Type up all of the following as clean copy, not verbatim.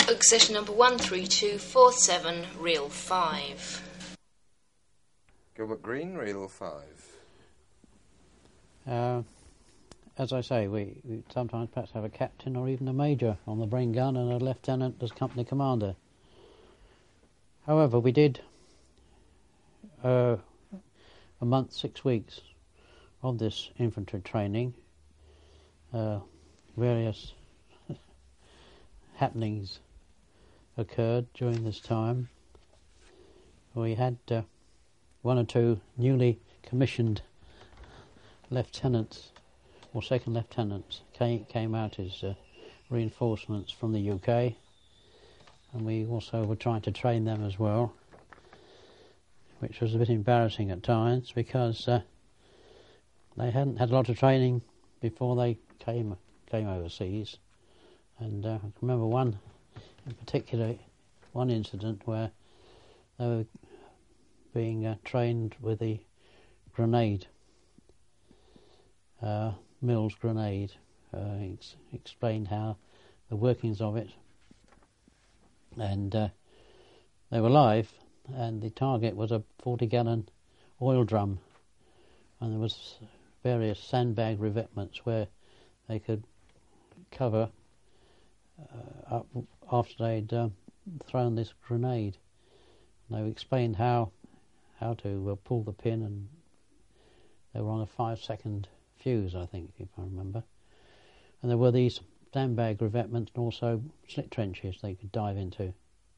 Accession number 13247, reel 5. Gilbert Green, reel 5. As I say, we sometimes perhaps have a captain or even a major on the brain gun and a lieutenant as company commander. However, we did a month, 6 weeks of this infantry training. Various happenings occurred during this time. We had one or two newly commissioned lieutenants or second lieutenants came out as reinforcements from the UK, and we also were trying to train them as well, which was a bit embarrassing at times because they hadn't had a lot of training before they came overseas. And I can remember one in particular, one incident where they were being trained with the grenade, Mills grenade. Explained how the workings of it, and they were live, and the target was a 40-gallon oil drum, and there was various sandbag revetments where they could cover up after they'd thrown this grenade. And they explained how to pull the pin, and they were on a 5-second fuse, I think, if I remember. And there were these sandbag revetments and also slit trenches they could dive into.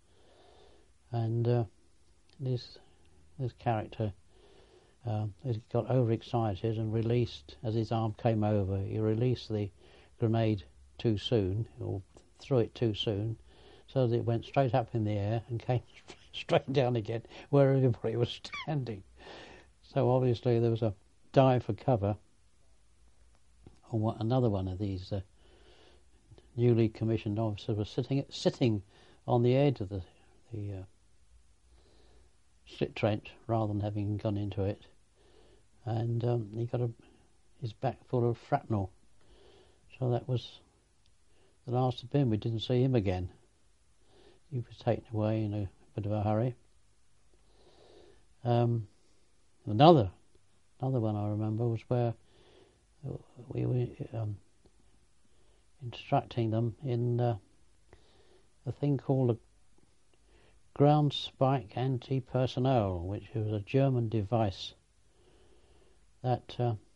And this character got overexcited and released, as his arm came over, he released the grenade too soon, or threw it too soon, so that it went straight up in the air and came straight down again where everybody was standing. So obviously there was a dive for cover. Another one of these newly commissioned officers was sitting on the edge of the slit trench rather than having gone into it, and he got his back full of shrapnel. So that was the last of him. We didn't see him again. He was taken away in a bit of a hurry. Another one I remember was where we were instructing them in a thing called a ground spike anti-personnel, which was a German device that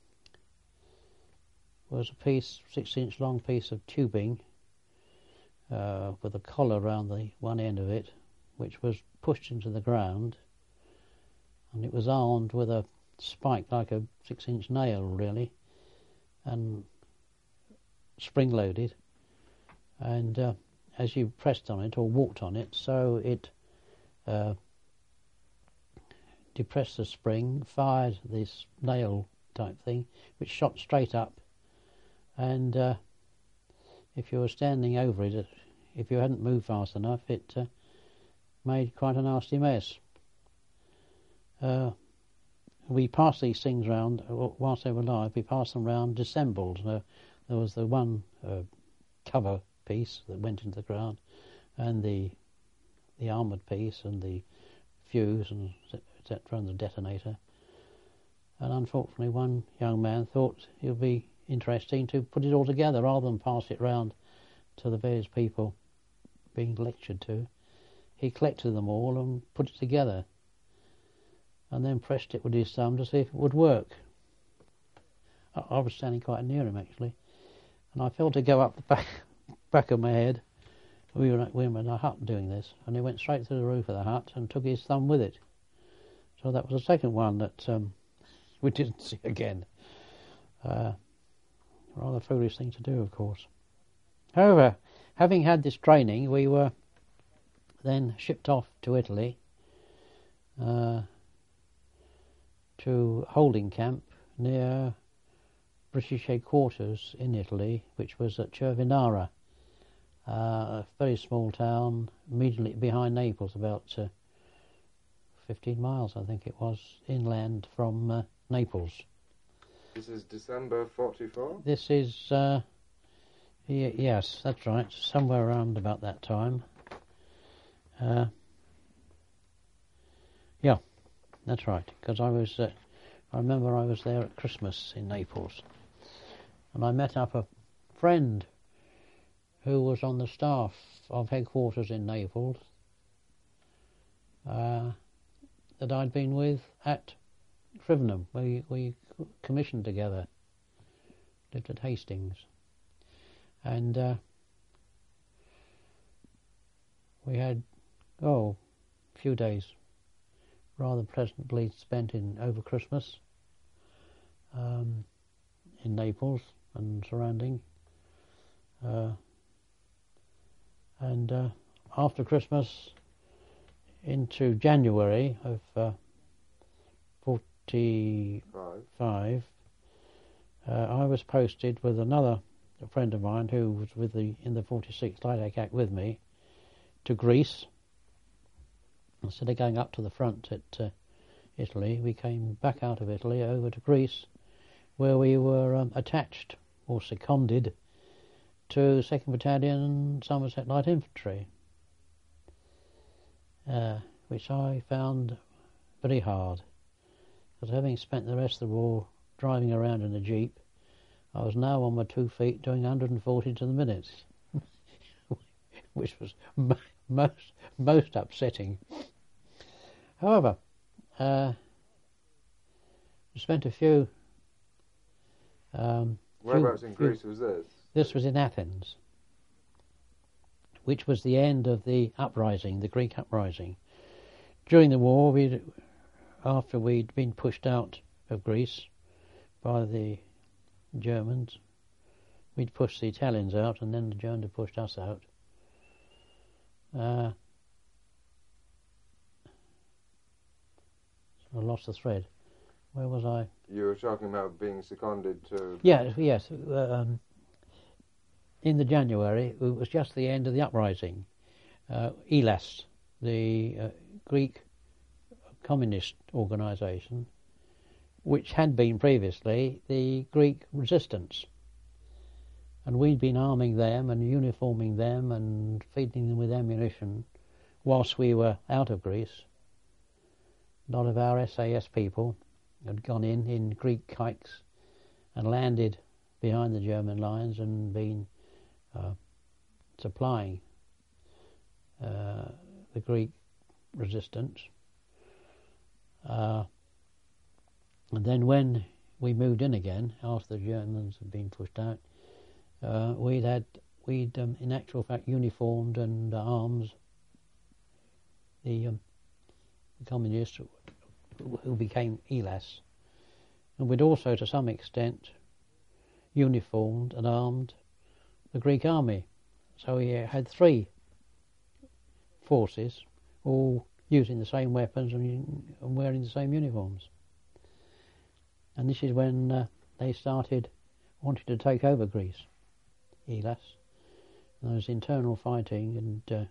was a 6-inch long piece of tubing with a collar around the one end of it, which was pushed into the ground, and it was armed with a spike like a 6-inch nail, really, and spring-loaded, and as you pressed on it or walked on it, so it depressed the spring, fired this nail type thing, which shot straight up, and if you were standing over it, if you hadn't moved fast enough, it made quite a nasty mess. We passed these things round whilst they were live. We passed them round disassembled. There was the one cover piece that went into the ground, and the armoured piece, and the fuse, and etc., and the detonator. And unfortunately, one young man thought it would be interesting to put it all together rather than pass it round to the various people being lectured to. He collected them all and put it together, and then pressed it with his thumb to see if it would work. I was standing quite near him, actually, and I felt it go up the back of my head. We were in a hut doing this, and he went straight through the roof of the hut and took his thumb with it. So that was the second one that we didn't see again. Rather foolish thing to do, of course. However, having had this training, we were then shipped off to Italy, to holding camp near British headquarters in Italy, which was at Cervinara, a very small town immediately behind Naples, about 15 miles, I think it was, inland from Naples. This is December 44? This is, yes, that's right, somewhere around about that time. Yeah, that's right. Because I remember I was there at Christmas in Naples, and I met up a friend who was on the staff of headquarters in Naples that I'd been with at Crivenham. We commissioned together, lived at Hastings, and we had a few days rather pleasantly spent over Christmas in Naples and surrounding. And after Christmas into January of 45, I was posted with another friend of mine who was in the 46th Light Attack with me to Greece. Instead of going up to the front at Italy, we came back out of Italy over to Greece, where we were attached or seconded to 2nd Battalion Somerset Light Infantry, which I found very hard, because having spent the rest of the war driving around in a jeep, I was now on my 2 feet doing 140 to the minute, which was most upsetting. However, we spent a few... Whereabouts in Greece was this? This was in Athens, which was the end of the uprising, the Greek uprising. During the war, after we'd been pushed out of Greece by the Germans, we'd pushed the Italians out, and then the Germans had pushed us out. I lost the thread. Where was I? You were talking about being seconded to... Yes. In the January, it was just the end of the uprising. ELAS, the Greek communist organisation, which had been previously the Greek resistance. And we'd been arming them and uniforming them and feeding them with ammunition whilst we were out of Greece. A lot of our SAS people had gone in Greek kikes and landed behind the German lines and been supplying the Greek resistance. And then when we moved in again, after the Germans had been pushed out, we'd in actual fact uniformed and arms the communists who became ELAS, and we'd also to some extent uniformed and armed the Greek army. So we had 3 forces all using the same weapons and wearing the same uniforms. And this is when they started wanting to take over Greece, ELAS. And there was internal fighting, and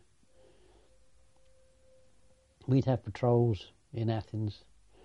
we'd have patrols in Athens.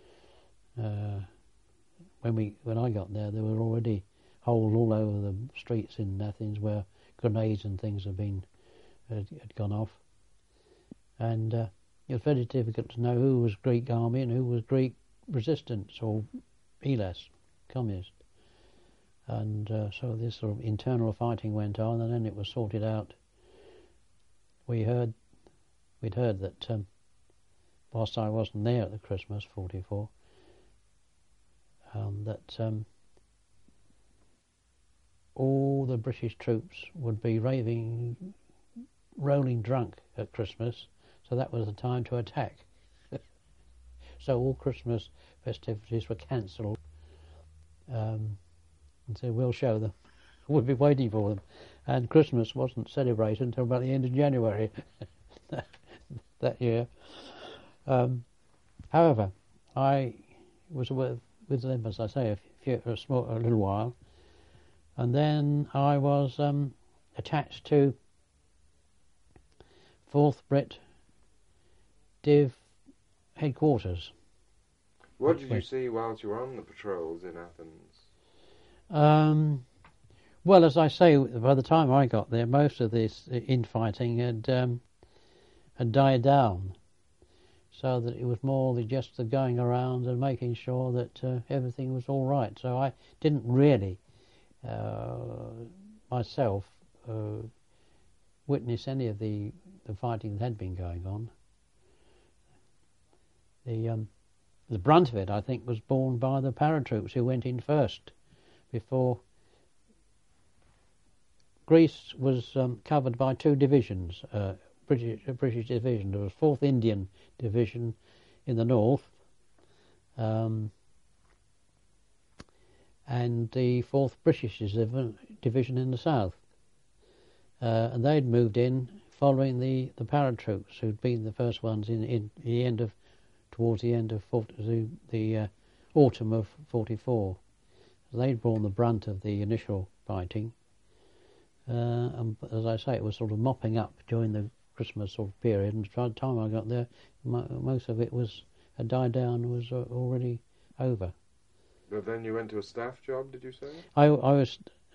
When I got there, there were already holes all over the streets in Athens where grenades and things had gone off, and it was very difficult to know who was Greek army and who was Greek resistance or ELAS, communist. And so this sort of internal fighting went on, and then it was sorted out. We'd heard that whilst I wasn't there at the Christmas 44, that all the British troops would be rolling drunk at Christmas, so that was the time to attack. So all Christmas festivities were cancelled, and so we'll show them. We'll be waiting for them. And Christmas wasn't celebrated until about the end of January that year. However, I was with them, as I say, a little while, and then I was attached to 4th Brit Div headquarters. What did you see whilst you were on the patrols in Athens? Well, as I say, by the time I got there, most of this infighting had died down, so that it was more just the going around and making sure that everything was all right. So I didn't really myself witness any of the fighting that had been going on. The brunt of it, I think, was borne by the paratroops who went in first. Before Greece was covered by two divisions, British division. There was 4th Indian Division in the north, and the 4th British Division in the south. And they'd moved in following the paratroops who'd been the first ones towards the end of the autumn of 44. They'd borne the brunt of the initial fighting, and as I say, it was sort of mopping up during the Christmas sort of period, and by the time I got there, most of it had died down and was already over. But then you went to a staff job, did you say? I was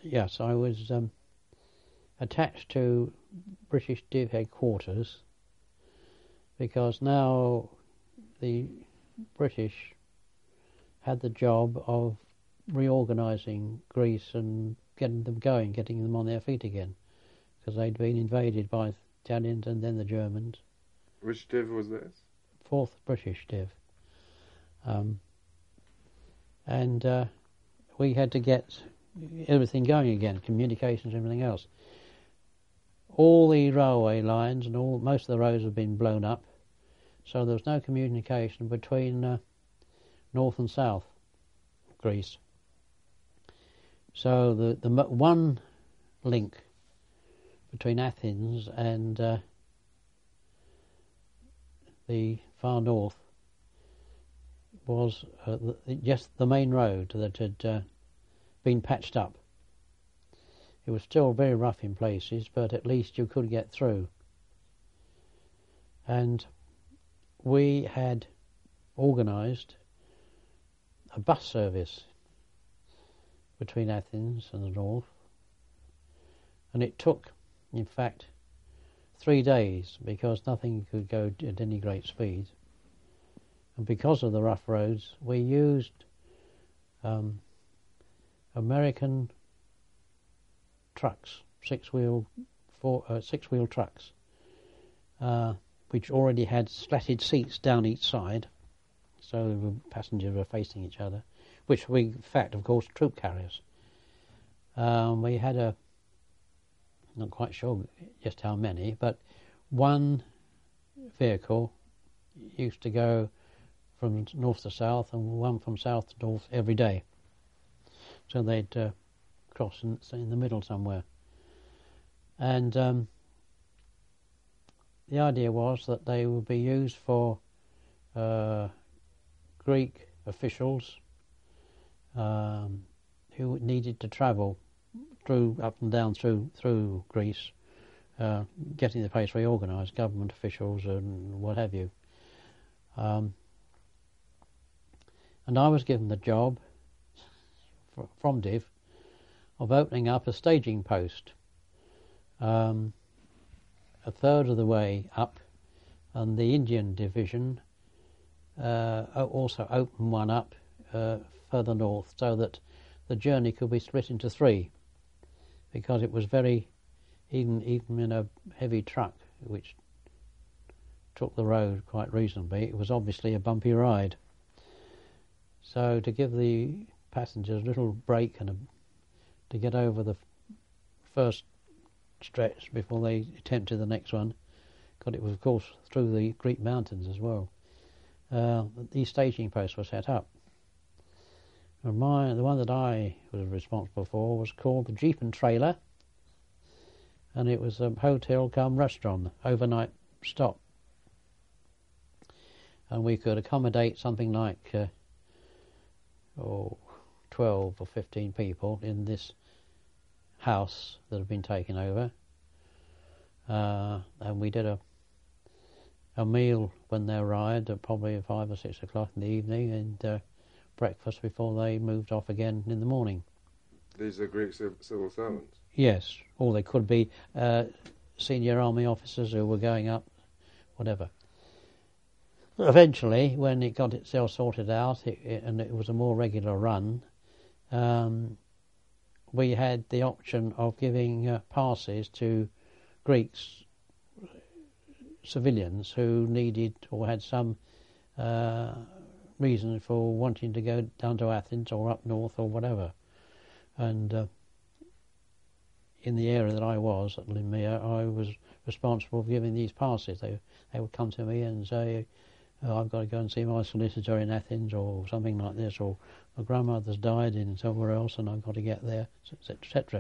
attached to British Div headquarters, because now the British had the job of reorganising Greece and getting them going, getting them on their feet again, because they'd been invaded by Italians and then the Germans. Which div was this? 4th British Div. And we had to get everything going again, communications and everything else. All the railway lines and most of the roads had been blown up, so there was no communication between north and south Greece. So the one link between Athens and the far north was just the main road that had been patched up. It was still very rough in places, but at least you could get through. And we had organised a bus service between Athens and the north, and it took, in fact, 3 days, because nothing could go at any great speed. And because of the rough roads, we used American trucks, six-wheel trucks, which already had slatted seats down each side, so the passengers were facing each other, which were in fact, of course, troop carriers. We had not quite sure just how many, but one vehicle used to go from north to south and one from south to north every day. So they'd cross in the middle somewhere. And the idea was that they would be used for Greek officials who needed to travel up and down through Greece, getting the place reorganised, government officials and what have you. And I was given the job from Div of opening up a staging post a third of the way up, and the Indian Division also opened one up further north, so that the journey could be split into 3, because it was very, even in a heavy truck which took the road quite reasonably, it was obviously a bumpy ride. So to give the passengers a little break and to get over the first stretch before they attempted the next one, because it was of course through the Greek mountains as well, these staging posts were set up. And the one that I was responsible for was called the Jeep and Trailer, and it was a hotel cum restaurant, overnight stop. And we could accommodate something like 12 or 15 people in this house that had been taken over. And we did a meal when they arrived at probably 5 or 6 o'clock in the evening, and breakfast before they moved off again in the morning. These are Greek civil servants? Yes, or they could be senior army officers who were going up whatever. Eventually, when it got itself sorted out, and it was a more regular run, we had the option of giving passes to Greeks, civilians who needed or had some reason for wanting to go down to Athens or up north or whatever. And in the area that I was at Limia, I was responsible for giving these passes. They would come to me and say, I've got to go and see my solicitor in Athens or something like this, or my grandmother's died in somewhere else and I've got to get there, etc.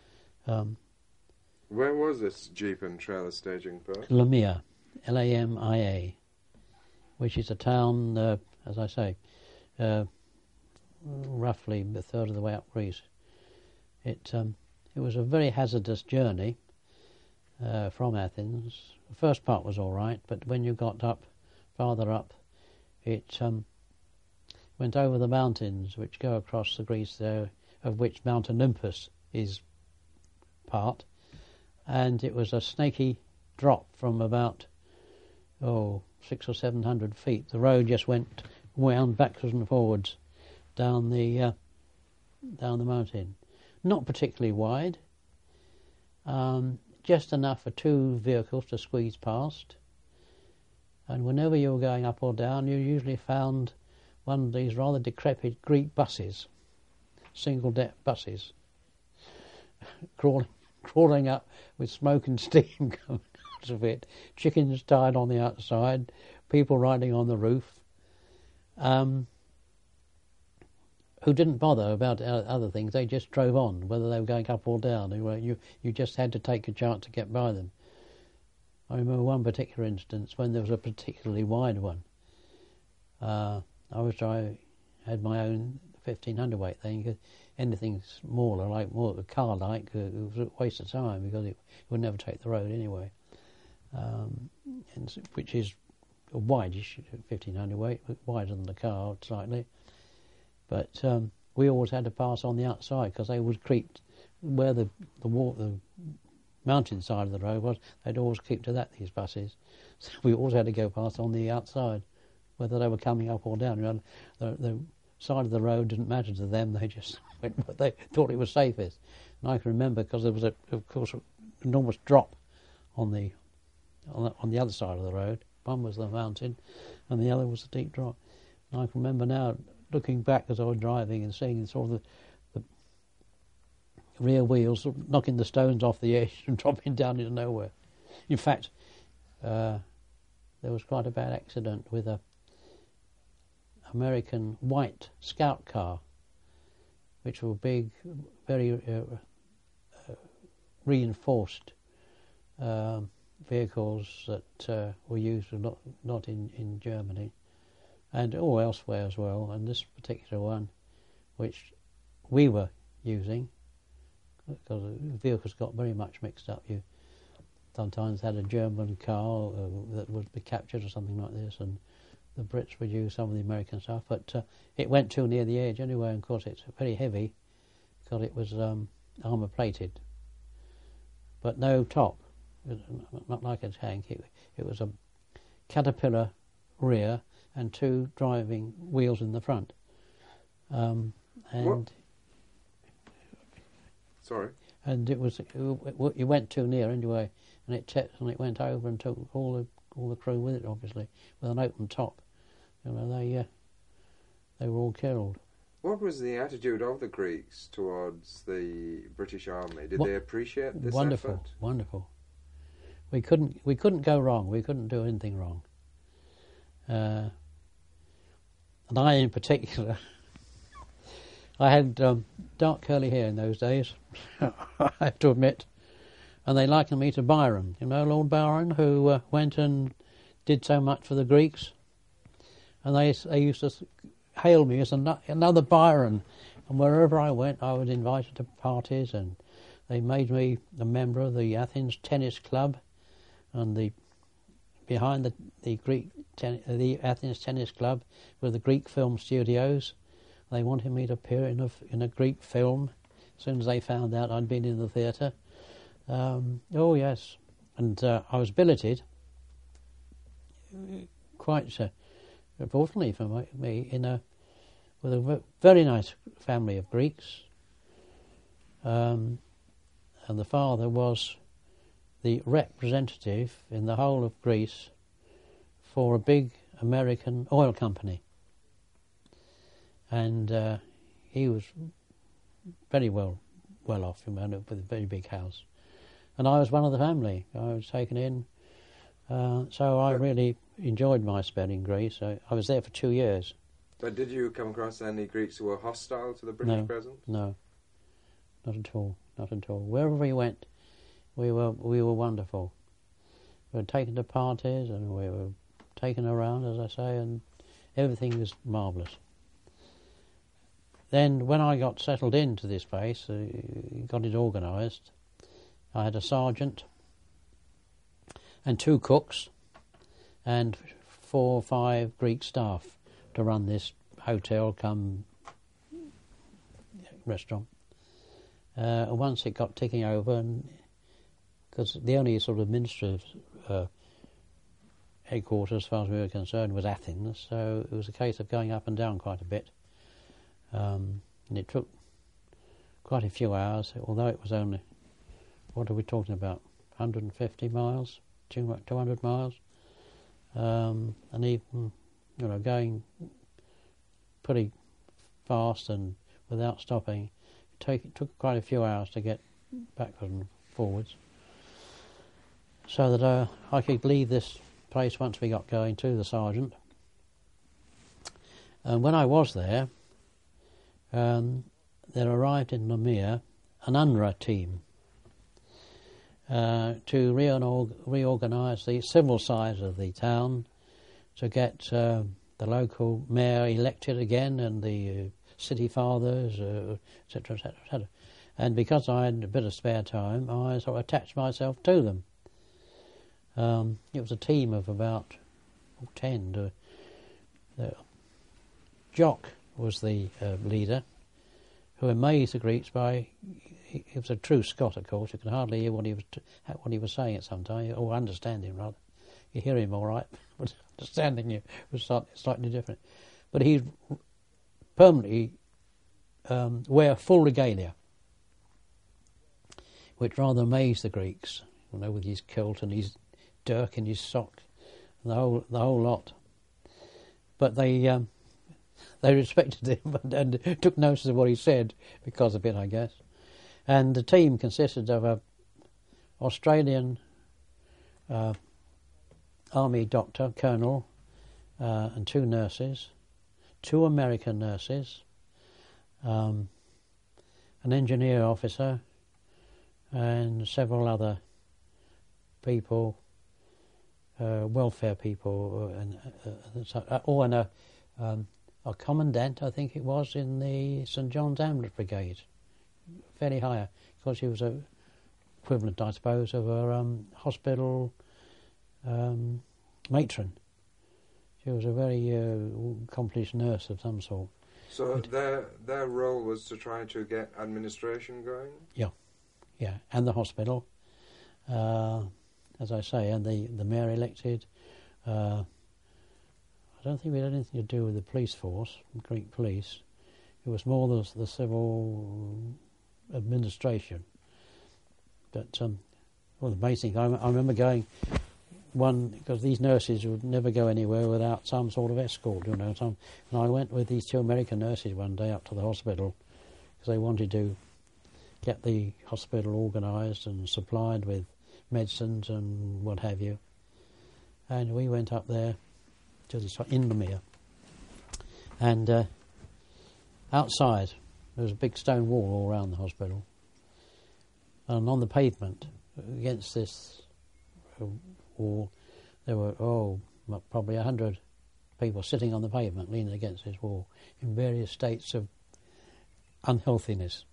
Where was this jeep and trailer staging post? Lamia, Lamia, which is a town, as I say, roughly a third of the way up Greece. It was a very hazardous journey from Athens. The first part was all right, but when you got farther up, it went over the mountains which go across the Greece there, of which Mount Olympus is part, and it was a snaky drop from about 600 or 700 feet. The road just wound backwards and forwards down the mountain. Not particularly wide, just enough for two vehicles to squeeze past. And whenever you were going up or down, you usually found one of these rather decrepit Greek buses, single-deck buses, crawling up with smoke and steam coming out of it, chickens tied on the outside, people riding on the roof, who didn't bother about other things. They just drove on, whether they were going up or down. You just had to take a chance to get by them. I remember one particular instance when there was a particularly wide one. I had my own 15 hundredweight thing. Anything smaller, like more a car, it was a waste of time because it would never take the road anyway. Which is a wide-ish 15 hundredweight, wider than the car slightly. But we always had to pass on the outside because they would creep where the mountain side of the road was. They'd always keep to that, these buses. So we always had to go past on the outside, whether they were coming up or down. The side of the road didn't matter to them. They just went what they thought it was safest. And I can remember because there was, of course, an enormous drop on the other side of the road. One was the mountain, and the other was the deep drop. And I can remember now looking back as I was driving and seeing sort of the rear wheels knocking the stones off the edge and dropping down into nowhere. In fact, there was quite a bad accident with a American white scout car, which were big, very reinforced vehicles that were used not in Germany and or elsewhere as well. And this particular one, which we were using, because the vehicles got very much mixed up. You sometimes had a German car that would be captured or something like this, and the Brits would use some of the American stuff. But it went too near the edge anyway, and of course it's very heavy because it was armour plated, but no top, not like a tank. It was a Caterpillar rear and two driving wheels in the front. And what? Sorry. And it went too near anyway, and it went over and took all the crew with it, obviously, with an open top. You know, they were all killed. What was the attitude of the Greeks towards the British Army? Did they appreciate this effort? Wonderful. We couldn't go wrong. We couldn't do anything wrong. And I, in particular, I had dark curly hair in those days, I have to admit, and they likened me to Byron. You know, Lord Byron, who went and did so much for the Greeks, and they used to hail me as another Byron, and wherever I went I was invited to parties, and they made me a member of the Athens Tennis Club, and behind the Athens Tennis Club were the Greek film studios. They wanted me to appear in a Greek film as soon as they found out I'd been in the theatre. Oh yes, and I was billeted quite fortunately for me, with a very nice family of Greeks, and the father was the representative in the whole of Greece for a big American oil company, and he was very well off, with a very big house, and I was one of the family. I was taken in, so I really enjoyed my spell in Greece. I was there for 2 years. But did you come across any Greeks who were hostile to the British presence? No, not at all. Not at all. Wherever we went, we were wonderful. We were taken to parties and we were taken around, as I say, and everything was marvellous. Then when I got settled into this place, got it organised, I had a sergeant and 2 cooks and 4 or 5 Greek staff to run this hotel come restaurant. Once it got ticking over, and because the only sort of administrative headquarters, as far as we were concerned, was Athens, so it was a case of going up and down quite a bit. And it took quite a few hours, although it was only, what are we talking about, 150 miles, 200 miles, and even, going pretty fast and without stopping. It took quite a few hours to get backwards and forwards, so that I could leave this place once we got going to the sergeant. And when I was there, there arrived in Lamia an UNRWA team to reorganise the civil side of the town, to get the local mayor elected again and the city fathers, etc., etc., etc. And because I had a bit of spare time, I sort of attached myself to them. It was a team of about 10. Jock was the leader, who amazed the Greeks by, he was a true Scot, of course. You could hardly hear what he was saying at some time, or understand him rather. You hear him all right, but understanding him was slightly different. But he'd permanently wear full regalia, which rather amazed the Greeks, with his kilt and his dirk and his sock, and the whole lot. But they respected him and took notice of what he said, because of it, I guess. And the team consisted of an Australian army doctor, colonel, and 2 nurses, 2 American nurses, an engineer officer, and several other people, welfare people, and a commandant, I think it was, in the St John's Ambulance Brigade, fairly high, because she was a equivalent, I suppose, of a hospital matron. She was a very accomplished nurse of some sort. So their role was to try to get administration going? Yeah, and the hospital, as I say, and the mayor elected. I don't think we had anything to do with the police force, the Greek police. It was more the civil administration. But, the amazing, I remember going because these nurses would never go anywhere without some sort of escort, and I went with these 2 American nurses one day up to the hospital, because they wanted to get the hospital organised and supplied with medicines and what have you. And we went up there to in Lamia, and outside there was a big stone wall all around the hospital, and on the pavement against this wall there were probably 100 people sitting on the pavement leaning against this wall in various states of unhealthiness.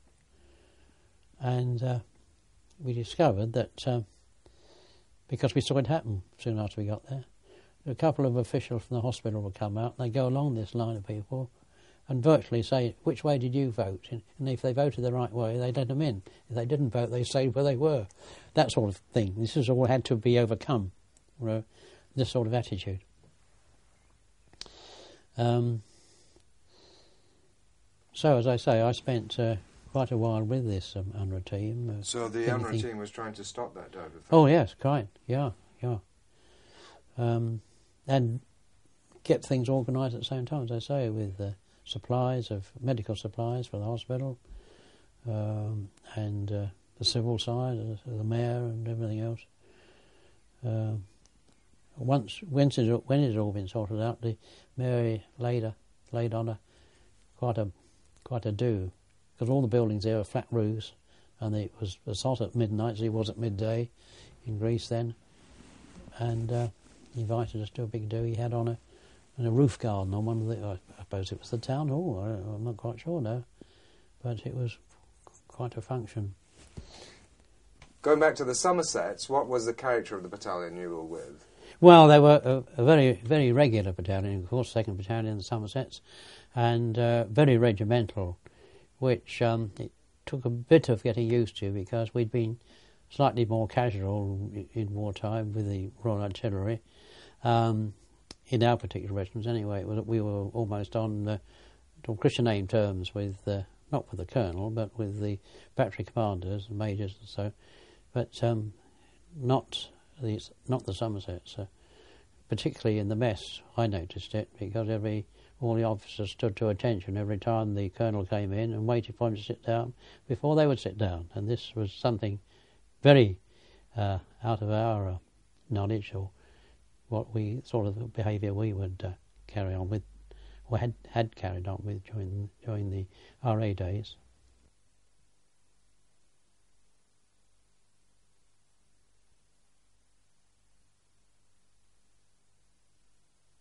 And we discovered that, because we saw it happen soon after we got there, a couple of officials from the hospital would come out, and they'd go along this line of people and virtually say, which way did you vote? And if they voted the right way, they'd let them in. If they didn't vote, they stayed where they were. That sort of thing. This has all had to be overcome, this sort of attitude. So, as I say, I spent quite a while with this UNRWA team. So the UNRWA team was trying to stop that type of thing? Oh, yes, quite, yeah. And get things organised at the same time, as I say, with supplies of medical supplies for the hospital, and the civil side, the mayor and everything else. When it had all been sorted out, the Mary laid on quite a do, because all the buildings there were flat roofs, and it was hot at midnight, as it was at midday in Greece then, and he invited us to a big do he had on a roof garden on one of the, I suppose it was the town hall, I'm not quite sure now, but it was quite a function. Going back to the Somersets, what was the character of the battalion you were with? Well, they were a very, very regular battalion, of course, 2nd Battalion, the Somersets, and very regimental, which it took a bit of getting used to, because we'd been slightly more casual in wartime with the Royal Artillery. In our particular regiments, anyway, we were almost on Christian name terms with, not with the colonel, but with the battery commanders and majors and so, but not the Somersets. Particularly in the mess, I noticed it, because all the officers stood to attention every time the colonel came in and waited for him to sit down before they would sit down, and this was something very out of our knowledge, or what we sort of behaviour we would carry on with, or had carried on with during the RA days.